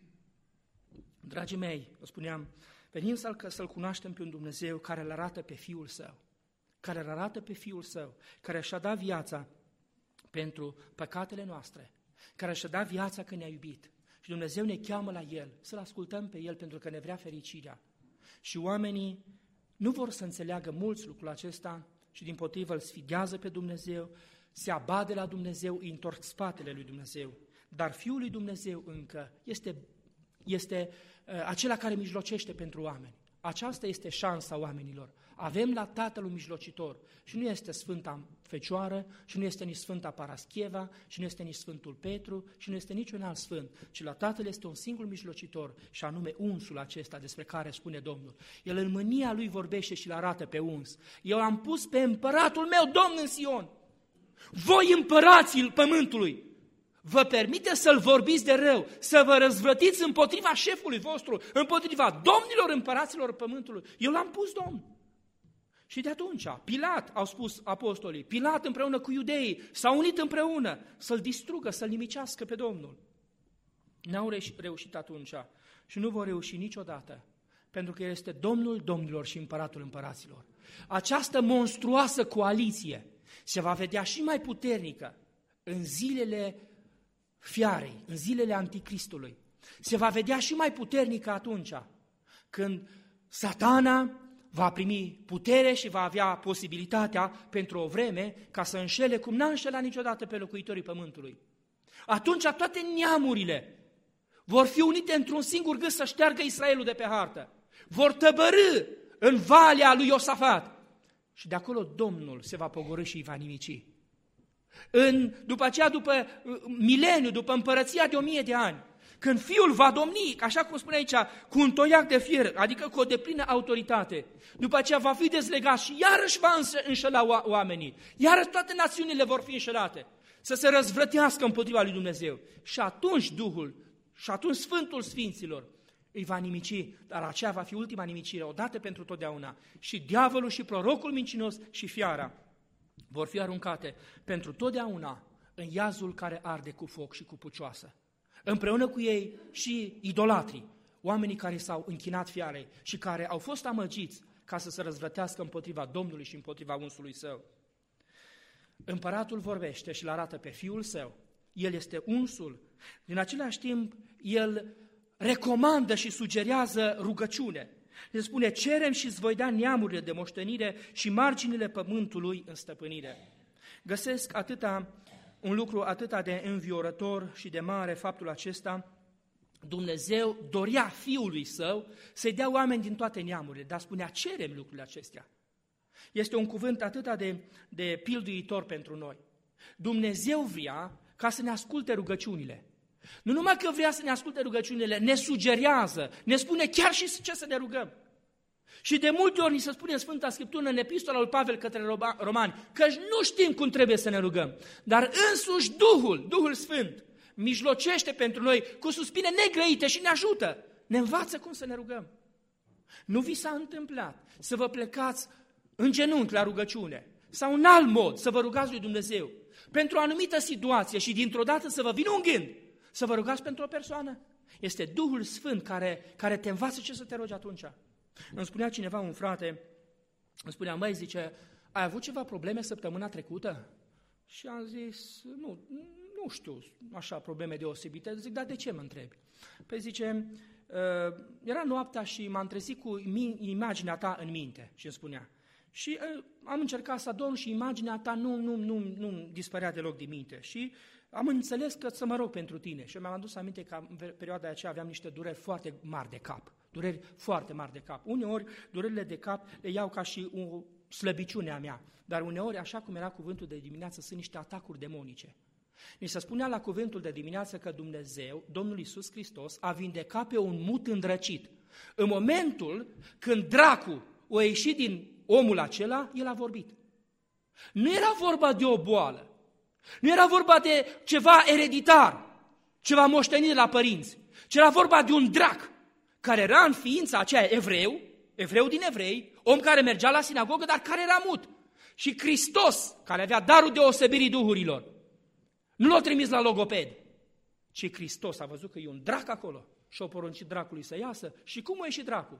Dragii mei, vă spuneam, venim să-L, să-L cunoaștem pe un Dumnezeu care îl arată pe Fiul Său. Care îl arată pe Fiul Său, care și-a dat viața pentru păcatele noastre, care și-a dat viața că ne-a iubit. Și Dumnezeu ne cheamă la El, să-L ascultăm pe El pentru că ne vrea fericirea. Și oamenii nu vor să înțeleagă mulți lucrul acesta și dimpotrivă îl sfidează pe Dumnezeu, se abate de la Dumnezeu, îi întorc spatele lui Dumnezeu. Dar Fiul lui Dumnezeu încă este, este uh, acela care mijlocește pentru oameni. Aceasta este șansa oamenilor. Avem la Tatăl un mijlocitor și nu este Sfânta Fecioară și nu este nici Sfânta Parascheva și nu este nici Sfântul Petru și nu este niciun alt Sfânt, ci la Tatăl este un singur mijlocitor și anume unsul acesta despre care spune Domnul. El în mânia Lui vorbește și îl arată pe uns. Eu am pus pe împăratul meu Domn în Sion. Voi împărații pământului, vă permite să-l vorbiți de rău, să vă răzvrătiți împotriva șefului vostru, împotriva domnilor împăraților pământului. Eu l-am pus Domn. Și de atunci, Pilat, au spus apostolii, Pilat împreună cu iudeii s-au unit împreună să-l distrugă, să-l nimicească pe Domnul. N-au reușit atunci și nu vor reuși niciodată, pentru că El este Domnul domnilor și împăratul împăraților. Această monstruoasă coaliție se va vedea și mai puternică în zilele fiarei, în zilele anticristului. Se va vedea și mai puternică atunci când Satana va primi putere și va avea posibilitatea pentru o vreme ca să înșele cum n-a înșelat niciodată pe locuitorii pământului. Atunci toate neamurile vor fi unite într-un singur gând să șteargă Israelul de pe hartă. Vor tăbărî în valea lui Iosafat și de acolo Domnul se va pogorî și îi va nimici. În, după aceea, după mileniu, după împărăția de o mie de ani, când Fiul va domni, așa cum spune aici, cu un toiac de fier, adică cu o deplină autoritate, după aceea va fi dezlegat și iarăși va înșela oamenii, iarăși toate națiunile vor fi înșelate, să se răzvrătească împotriva lui Dumnezeu. Și atunci Duhul, și atunci Sfântul Sfinților îi va nimici, dar aceea va fi ultima nimicire, odată pentru totdeauna. Și diavolul și prorocul mincinos și fiara vor fi aruncate pentru totdeauna în iazul care arde cu foc și cu pucioasă. Împreună cu ei și idolatrii, oamenii care s-au închinat fiarei și care au fost amăgiți ca să se răzvrătească împotriva Domnului și împotriva unsului Său. Împăratul vorbește și îl arată pe Fiul Său. El este unsul. Din același timp, El recomandă și sugerează rugăciune. El spune, cerem și îți voi da neamurile de moștenire și marginile pământului în stăpânire. Găsesc atâta, un lucru atâta de înviorător și de mare faptul acesta. Dumnezeu dorea Fiului Său să-i dea oameni din toate neamurile, dar spunea, cerem lucrurile acestea. Este un cuvânt atâta de, de pilduitor pentru noi. Dumnezeu vrea ca să ne asculte rugăciunile. Nu numai că vrea să ne asculte rugăciunile, ne sugerează, ne spune chiar și ce să ne rugăm. Și de multe ori ni se spune în Sfânta Scriptură, în Epistola lui Pavel către Romani, că nu știm cum trebuie să ne rugăm, dar însuși Duhul, Duhul Sfânt, mijlocește pentru noi cu suspine negrăite și ne ajută, ne învață cum să ne rugăm. Nu vi s-a întâmplat să vă plecați în genunchi la rugăciune sau în alt mod să vă rugați lui Dumnezeu pentru o anumită situație și dintr-o dată să vă vină un gând să vă rugați pentru o persoană? Este Duhul Sfânt care, care te învață ce să te rogi atunci. Îmi spunea cineva, un frate, îmi spunea, măi, zice, ai avut ceva probleme săptămâna trecută? Și am zis, nu, nu știu, așa, probleme deosebite. Zic, dar de ce mă întrebi? Păi zice, uh, era noaptea și m-am trezit cu imaginea ta în minte, și îmi spunea. Și uh, am încercat să adorm și imaginea ta nu, nu, nu, nu dispărea deloc din minte. Și am înțeles că să mă rog pentru tine. Și mi-am adus aminte că în perioada aceea aveam niște dureri foarte mari de cap. Dureri foarte mari de cap. Uneori, durerile de cap le iau ca și o slăbiciune a mea. Dar uneori, așa cum era cuvântul de dimineață, sunt niște atacuri demonice. Ni se spunea la cuvântul de dimineață că Dumnezeu, Domnul Iisus Hristos, a vindecat pe un mut îndrăcit. În momentul când dracul a ieșit din omul acela, el a vorbit. Nu era vorba de o boală. Nu era vorba de ceva ereditar, ceva moștenit de la părinți, ci era vorba de un drac care era în ființa aceea evreu, evreu din evrei, om care mergea la sinagogă, dar care era mut. Și Hristos, care avea darul deosebirii duhurilor, nu l-a trimis la logoped, ci Hristos a văzut că e un drac acolo și a poruncit dracului să iasă. Și cum a ieșit dracul?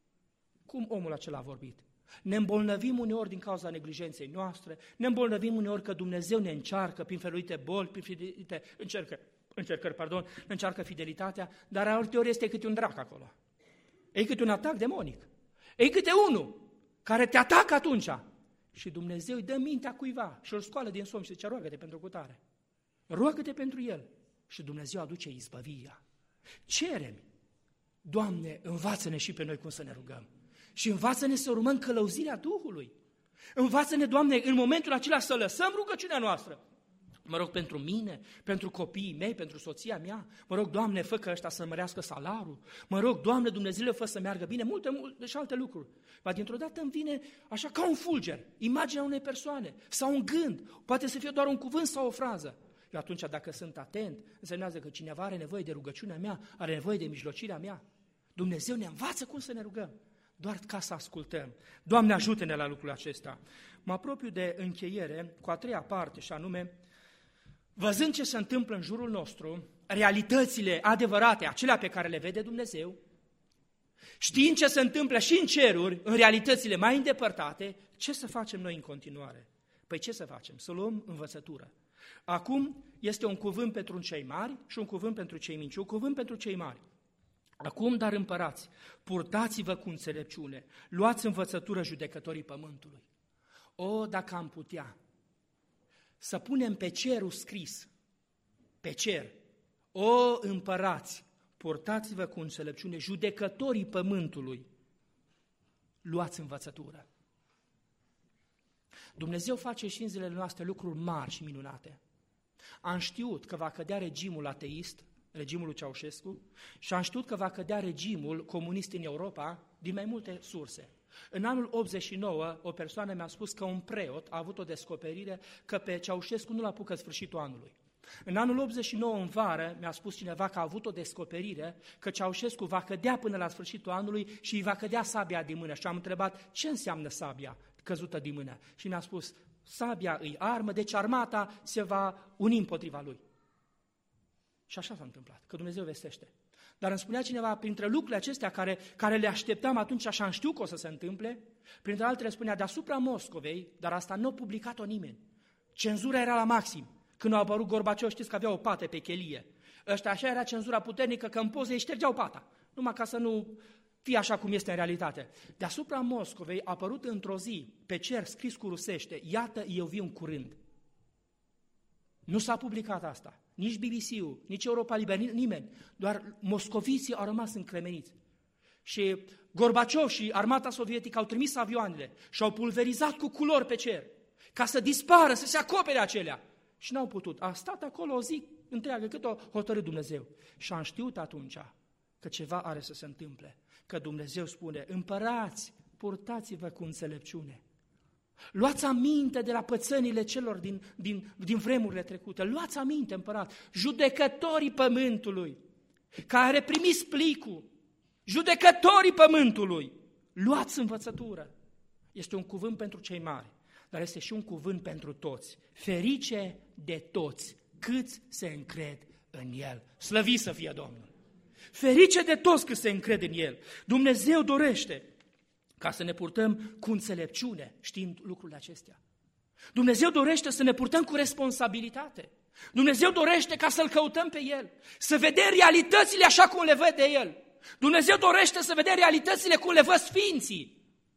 Cum omul acela a vorbit? Ne îmbolnăvim uneori din cauza neglijenței noastre, ne îmbolnăvim uneori că Dumnezeu ne încearcă prin felurite boli, prin felurite încercări, încercări, pardon, ne încearcă fidelitatea, dar alteori este câte un drac acolo. E câte un atac demonic. E câte unul care te atacă atunci și Dumnezeu îi dă mintea cuiva și îl scoală din somn și zice, roagă-te pentru cutare. Roagă-te pentru el și Dumnezeu aduce izbăvirea. Cerem, Doamne, învață-ne și pe noi cum să ne rugăm. Și învață-ne să urmăm călăuzirea Duhului. Învață-ne, Doamne, în momentul acela să lăsăm rugăciunea noastră. Mă rog pentru mine, pentru copiii mei, pentru soția mea. Mă rog, Doamne, fă că ăștia să mărească salarul. Mă rog, Doamne, Dumnezeule, fă să meargă bine. Multe, multe și alte lucruri. Dar dintr-o dată îmi vine așa ca un fulger, imaginea unei persoane sau un gând. Poate să fie doar un cuvânt sau o frază. Eu atunci, dacă sunt atent, însemnează că cineva are nevoie de rugăciunea mea, are nevoie de mijlocirea mea. Dumnezeu ne învață cum să ne rugăm. Doar ca să ascultăm. Doamne, ajută-ne la lucrul acesta. Mă apropiu de încheiere cu a treia parte, și anume, văzând ce se întâmplă în jurul nostru, realitățile adevărate, acelea pe care le vede Dumnezeu, știind ce se întâmplă și în ceruri, în realitățile mai îndepărtate, ce să facem noi în continuare? Păi ce să facem? Să luăm învățătură. Acum este un cuvânt pentru cei mari și un cuvânt pentru cei mici, un cuvânt pentru cei mari. Acum, dar împărați, purtați-vă cu înțelepciune, luați învățătură judecătorii pământului. O, dacă am putea să punem pe cerul scris, pe cer, o, împărați, purtați-vă cu înțelepciune, judecătorii pământului, luați învățătură. Dumnezeu face și în zilele noastre lucruri mari și minunate. Am știut că va cădea regimul ateist, regimul lui Ceaușescu, și am știut că va cădea regimul comunist în Europa din mai multe surse. În anul optzeci și nouă, o persoană mi-a spus că un preot a avut o descoperire că pe Ceaușescu nu-l apucă sfârșitul anului. În anul optzeci și nouă, în vară, mi-a spus cineva că a avut o descoperire că Ceaușescu va cădea până la sfârșitul anului și îi va cădea sabia din mână. Și am întrebat, ce înseamnă sabia căzută din mână? Și mi-a spus, sabia îi armă, deci armata se va uni împotriva lui. Și așa s-a întâmplat, că Dumnezeu vestește. Dar îmi spunea cineva, printre lucrurile acestea care, care le așteptam atunci, așa am știut că o să se întâmple, printre altele spunea, deasupra Moscovei, dar asta nu a publicat-o nimeni. Cenzura era la maxim. Când a apărut Gorbaciov, știți că avea o pată pe chelie. Ăștia așa era cenzura puternică, că în poze îi ștergeau pata, numai ca să nu fie așa cum este în realitate. Deasupra Moscovei a apărut într-o zi, pe cer, scris cu rusește, iată, eu vin curând. Nu s-a publicat asta. Nici B B C-ul, nici Europa Liberă, nimeni. Doar moscoviții au rămas încremeniți. Și Gorbaciov și armata sovietică au trimis avioanele și au pulverizat cu culori pe cer, ca să dispară, să se acopere acelea. Și n-au putut. A stat acolo o zi întreagă, cât o hotărât Dumnezeu. Și am știut atunci că ceva are să se întâmple. Că Dumnezeu spune, împărați, purtați-vă cu înțelepciune. Luați aminte de la pățănile celor din, din, din vremurile trecute. Luați aminte, împărat, judecătorii pământului, care primiți plicul, judecătorii pământului, luați învățătură. Este un cuvânt pentru cei mari, dar este și un cuvânt pentru toți. Ferice de toți, câți se încred în El. Slăvit să fie Domnul! Ferice de toți cât se încred în El. Dumnezeu dorește ca să ne purtăm cu înțelepciune, știind lucrurile acestea. Dumnezeu dorește să ne purtăm cu responsabilitate. Dumnezeu dorește ca să-L căutăm pe El, să vedem realitățile așa cum le vede El. Dumnezeu dorește să vedem realitățile cum le văd sfinții.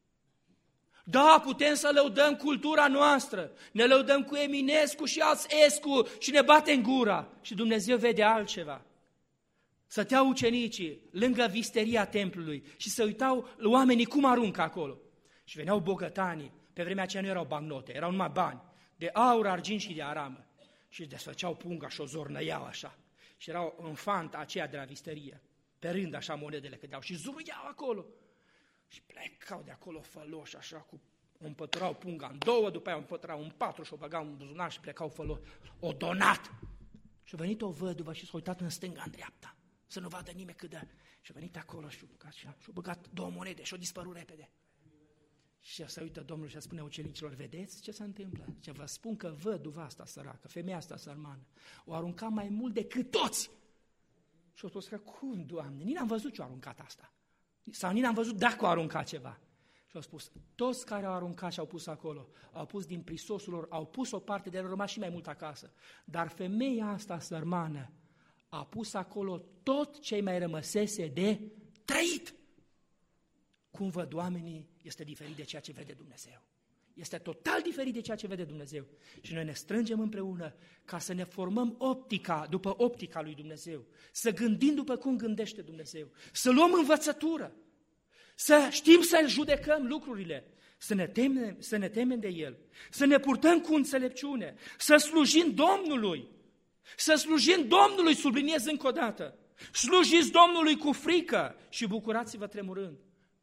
Da, putem să lăudăm cultura noastră, ne lăudăm cu Eminescu și alți Escu și ne batem gura și Dumnezeu vede altceva. Stăteau ucenicii lângă visteria templului și se uitau oamenii cum aruncă acolo. Și veneau bogătanii, pe vremea aceea nu erau bancnote, erau numai bani, de aur, argint și de aramă. Și desfăceau punga și o zornăiau așa. Și erau în fanta aceea de la visterie, pe rând așa monedele cădeau și zuruiau acolo. Și plecau de acolo făloși așa, cu, o împăturau punga în două, după aia o împăturau în patru și o băgau în buzunar și plecau făloși. O donat! Și a venit o văduvă și s-a uitat în stânga, în dreapta, să nu vadă nimeni cât dă. Și a venit acolo și a băgat, și a băgat două monede și a dispărut repede. Și se uită Domnul și spune ucenicilor, vedeți ce se întâmplă? Ce vă spun că văduva asta săracă, femeia asta sărmană, o arunca mai mult decât toți. Și a spus că, cum, Doamne, nici n-am văzut ce a aruncat asta. Sau nici n-am văzut dacă a aruncat ceva. Și a spus, toți care au aruncat și au pus acolo, au pus din prisosul lor, au pus o parte de el, rămas și mai mult acasă. Dar femeia asta sărmană a pus acolo tot ce mai rămăsese de trăit. Cum văd oamenii este diferit de ceea ce vede Dumnezeu. Este total diferit de ceea ce vede Dumnezeu. Și noi ne strângem împreună ca să ne formăm optica după optica lui Dumnezeu, să gândim după cum gândește Dumnezeu, să luăm învățătură, să știm să judecăm lucrurile, să ne temem, să ne temem de El, să ne purtăm cu înțelepciune, să slujim Domnului, să slujim Domnului, subliniez încă o dată, slujiți Domnului cu frică și bucurați-vă tremurând.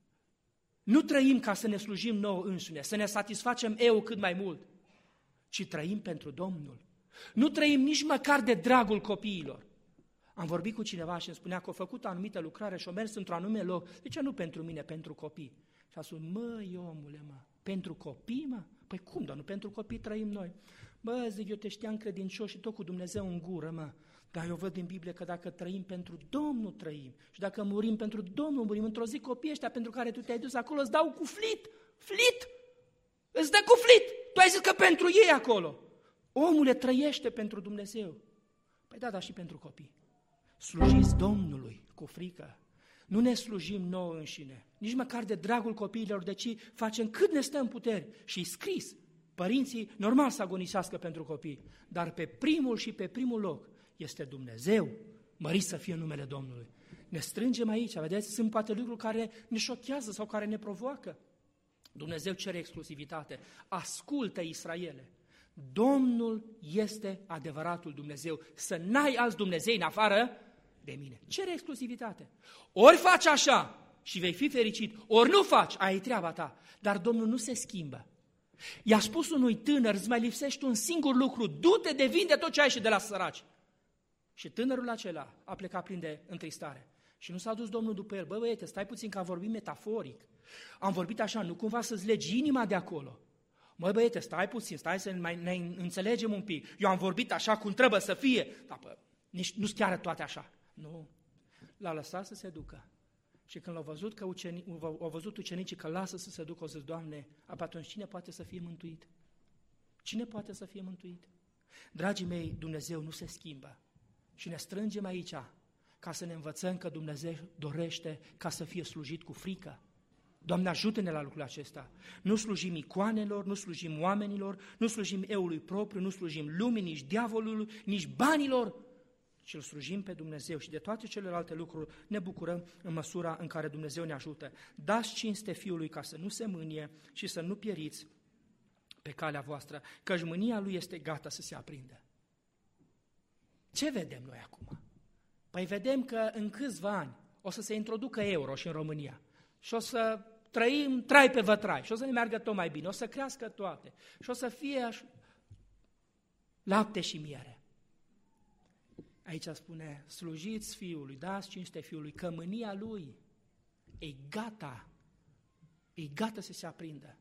Nu trăim ca să ne slujim nouă înșine, să ne satisfacem eu cât mai mult, ci trăim pentru Domnul. Nu trăim nici măcar de dragul copiilor. Am vorbit cu cineva și îmi spunea că a făcut o anumită lucrare și a mers într-un anume loc. De ce nu pentru mine, pentru copii? Și a spus, măi, omule, mă, pentru copii, mă? Păi cum, doar nu pentru copii trăim noi? Bă, zic, eu te știam credincios și tot cu Dumnezeu în gură, mă. Dar eu văd din Biblie că dacă trăim pentru Domnul, trăim. Și dacă murim pentru Domnul, murim. Într-o zi copiii ăștia pentru care tu te-ai dus acolo îți dau cu flit. Flit! Îți dă cu flit! Tu ai zis că pentru ei acolo. Omule trăiește pentru Dumnezeu. Păi da, dar și pentru copii. Slujiți Domnului cu frică. Nu ne slujim nouă înșine. Nici măcar de dragul copiilor, deci facem cât ne stă în puteri. Și scris, părinții normal să agonisească pentru copii. Dar pe primul și pe primul loc este Dumnezeu, mărit să fie numele Domnului. Ne strângem aici, vedeți, sunt poate lucruri care ne șochează sau care ne provoacă. Dumnezeu cere exclusivitate. Ascultă, Israele, Domnul este adevăratul Dumnezeu, să n-ai alți Dumnezei în afară de mine. Cere exclusivitate. Ori faci așa și vei fi fericit, ori nu faci, aia e treaba ta. Dar Domnul nu se schimbă. I-a spus unui tânăr, îți mai lipsește un singur lucru, du-te de vinde tot ce ai și de la săraci. Și tânărul acela a plecat plin de întristare. Și nu s-a dus Domnul după el, bă, băiete, stai puțin că am vorbit metaforic. Am vorbit așa, nu cumva să-ți legi inima de acolo. Măi, băiete, stai puțin, stai să mai ne înțelegem un pic. Eu am vorbit așa cum trebuie să fie. Dar, bă, nici, nu-s chiar toate așa. Nu. L-a lăsat să se ducă. Și când l-au văzut, că ucenic, au văzut ucenicii că lasă să se ducă, o zis, Doamne, atunci cine poate să fie mântuit? Cine poate să fie mântuit? Dragii mei, Dumnezeu nu se schimbă. Și ne strângem aici ca să ne învățăm că Dumnezeu dorește ca să fie slujit cu frică. Doamne, ajută-ne la lucrul acesta. Nu slujim icoanelor, nu slujim oamenilor, nu slujim eului propriu, nu slujim lumii, nici diavolului, nici banilor, ci îl slujim pe Dumnezeu și de toate celelalte lucruri ne bucurăm în măsura în care Dumnezeu ne ajută. Dați cinste Fiului ca să nu se mânie și să nu pieriți pe calea voastră, căci mânia Lui este gata să se aprindă. Ce vedem noi acum? Păi vedem că în câțiva ani o să se introducă euro și în România și o să trăim trai pe vătrai și o să ne meargă tot mai bine, o să crească toate și o să fie aș... lapte și miere. Aici spune, slujiți Fiului, dați cinste Fiului, că mânia Lui e gata, e gata să se aprindă.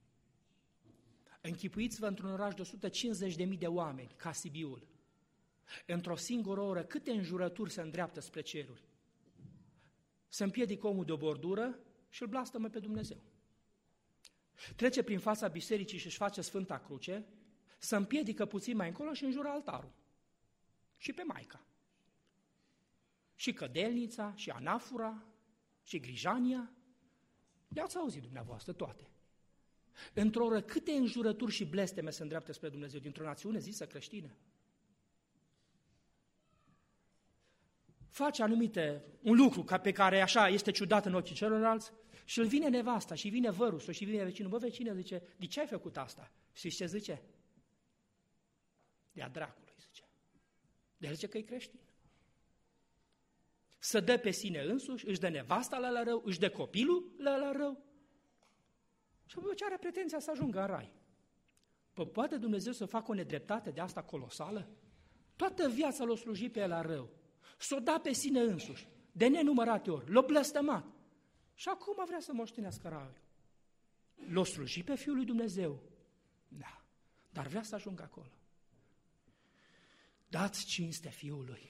Închipuiți-vă într-un oraș de o sută cincizeci de mii de oameni, ca Sibiul. Într-o singură oră, câte înjurături se îndreaptă spre ceruri? să împiedică omul de o bordură și îl blastămă pe Dumnezeu. Trece prin fața bisericii și își face Sfânta Cruce, să împiedică puțin mai încolo și înjură altarul. Și pe Maica. Și Cădelnița, și Anafura, și Grijania. Le-ați auzit dumneavoastră toate. Într-o oră, câte înjurături și blesteme se îndreaptă spre Dumnezeu dintr-o națiune zisă creștină? Face anumite, un lucru ca pe care așa este ciudat în ochii celorlalți și îl vine nevasta și vine vărusul și vine vecinul. Bă, vecine, zice, de ce ai făcut asta? Și ce zice? De-a dracului, zice. De el zice că e creștin. Să dă pe sine însuși, își dă nevasta la, la rău, își dă copilul la, la rău. Și apoi ce are pretenția să ajungă în rai? Păi poate Dumnezeu să facă o nedreptate de asta colosală? Toată viața l-o sluji pe el la rău. S-o da pe sine însuși, de nenumărate ori, l-o blăstămat. Și acum vrea să moștenească raiul. L-o sluji pe Fiul lui Dumnezeu? Da, dar vrea să ajungă acolo. Dați cinste Fiului.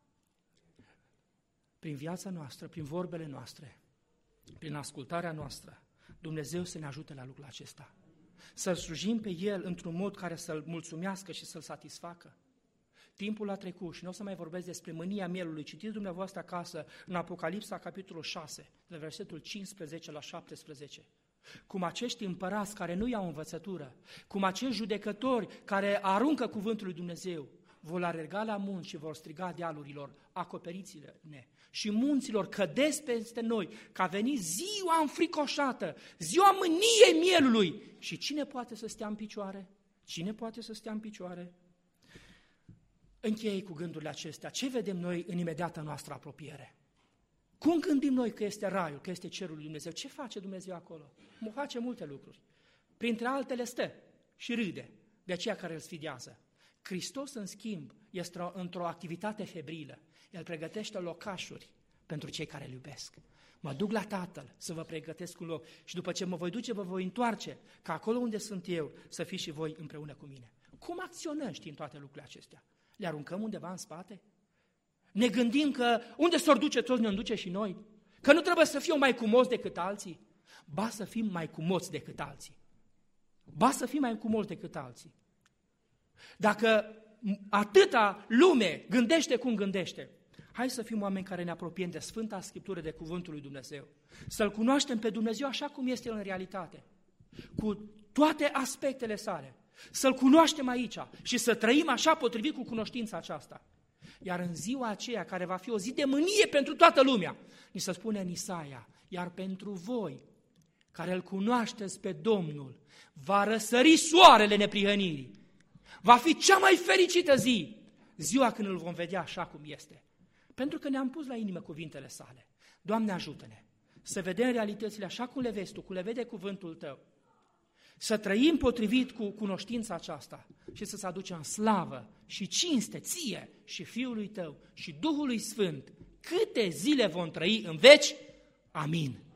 Prin viața noastră, prin vorbele noastre, prin ascultarea noastră, Dumnezeu să ne ajute la lucrul acesta. Să-L slujim pe El într-un mod care să-L mulțumească și să-L satisfacă. Timpul a trecut și nu o să mai vorbesc despre mânia mielului. Citiți dumneavoastră acasă în Apocalipsa, capitolul șase, de versetul cincisprezece la șaptesprezece. Cum acești împărați care nu iau învățătură, cum acești judecători care aruncă cuvântul lui Dumnezeu, vor alerga la munți și vor striga dealurilor, acoperiți-le-ne. Și munților, cădeți peste noi, că a venit ziua înfricoșată, ziua mâniei mielului. Și cine poate să stea în picioare? Cine poate să stea în picioare? Închei cu gândurile acestea. Ce vedem noi în imediata noastră apropiere? Cum gândim noi că este raiul, că este cerul lui Dumnezeu? Ce face Dumnezeu acolo? Mă face multe lucruri. Printre altele stă și râde de aceia care îl sfidează. Hristos, în schimb, este într-o activitate febrilă. El pregătește locașuri pentru cei care îl iubesc. Mă duc la Tatăl să vă pregătesc un loc și după ce mă voi duce, vă voi întoarce, ca acolo unde sunt eu, să fiți și voi împreună cu mine. Cum acționăm știind toate lucrurile acestea? Le aruncăm undeva în spate? Ne gândim că unde s-or duce toți, ne duce și noi? Că nu trebuie să fim mai cumoți decât alții? Ba să fim mai cumoți decât alții. Ba să fim mai cumoți decât alții. Dacă atâta lume gândește cum gândește, hai să fim oameni care ne apropiem de Sfânta Scriptură, de Cuvântul lui Dumnezeu. Să-L cunoaștem pe Dumnezeu așa cum este El în realitate, cu toate aspectele sale. Să-L cunoaștem aici și să trăim așa potrivit cu cunoștința aceasta. Iar în ziua aceea, care va fi o zi de mânie pentru toată lumea, ni se spune în Isaia, iar pentru voi, care îl cunoașteți pe Domnul, va răsări soarele neprihănirii. Va fi cea mai fericită zi, ziua când îl vom vedea așa cum este. Pentru că ne-am pus la inimă cuvintele sale. Doamne, ajută-ne să vedem realitățile așa cum le vezi Tu, cum le vede cuvântul Tău. Să trăim potrivit cu cunoștința aceasta și să-ți aducem slavă și cinste Ție și Fiului Tău și Duhului Sfânt. Câte zile vom trăi în veci? Amin.